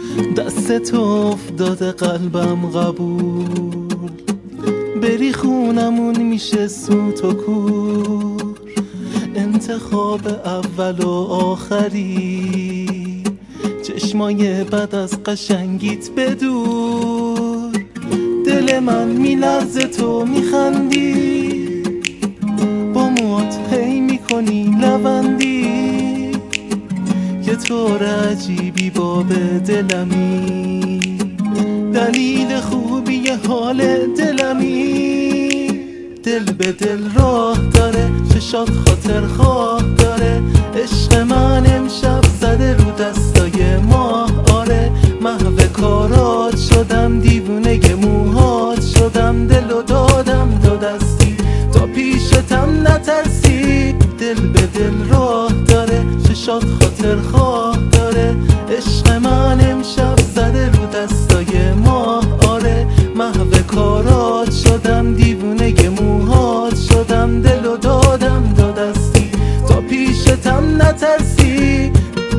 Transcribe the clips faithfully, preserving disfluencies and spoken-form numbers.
دستت افتاده قلبم قبول، بری خونمون میشه سوت و کور. انتخاب اول و آخری، چشمای بد از قشنگیت بدور. دل من میلرزه تو میخندی، با موات هی میکنی لبندی. یه طور عجیبی باب دلمی، دلیل خوبی حال دلمی. دل به دل راه داره، چشات خاطر خواه داره. عشق من امشب زده رو دستای ماه. آره محو کارات شدم، دیوونه موهات شدم. دلو دادم دو دستی تا پیشتم نترسی. دل به دل راه داره، چشات خاطر خواه داره. عشق من امشب زده رو دستای ماه. آره محو کارات شدم، دیوونه موهات شدم. دلو دادم دو دستی تا پیشتم نترسی.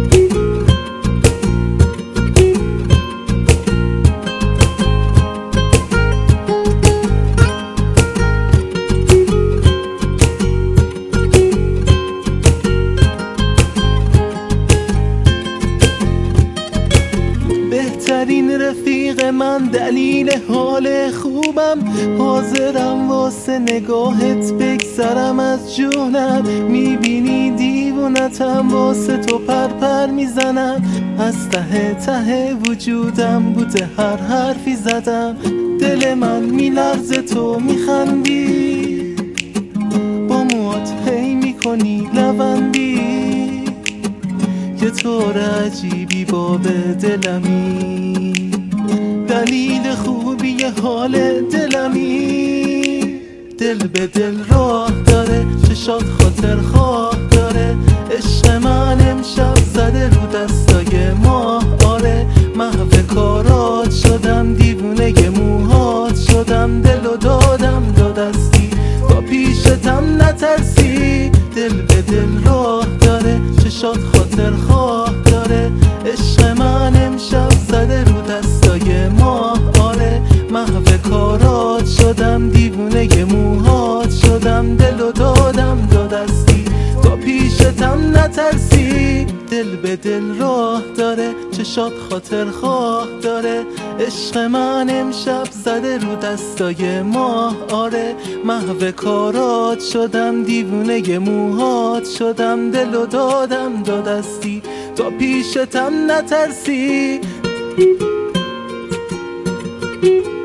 بهترین رفیق من، دلیل حال خوبم. حاضرم واسه نگاهت بگذرم از جونم. میبینی دیوونتم، واسه تو پرپر میزنم. از ته ته وجودم بوده هر حرفی زدم. دل من میلرزه تو میخندی، با موات هی میکنی لبندی. یه طور عجیبی باب دلمی، دلیل خوبی حال دلمی. دل به دل راه داره، چشات خاطر خواه داره. عشق من امشب زده رو دستای ماه. آره محو کارات شدم، دیوونه موهات شدم. دلو دادم دو دستی تا پیشتم نترسی. دل به دل راه داره، چشات خاطر خواه داره. عشق من امشب زده رو دستای ماه. آره محو کارات شدم، دیوونه موهات شدم. دلو دادم دو دستی تا پیشتم نترسی. دل به دل راه داره، چشات خاطر خواه داره. عشق من امشب زده رو دستای ماه. آره محو کارات شدم، دیوونه موهات شدم. دلو دادم دو دستی تا پیشتم نترسی.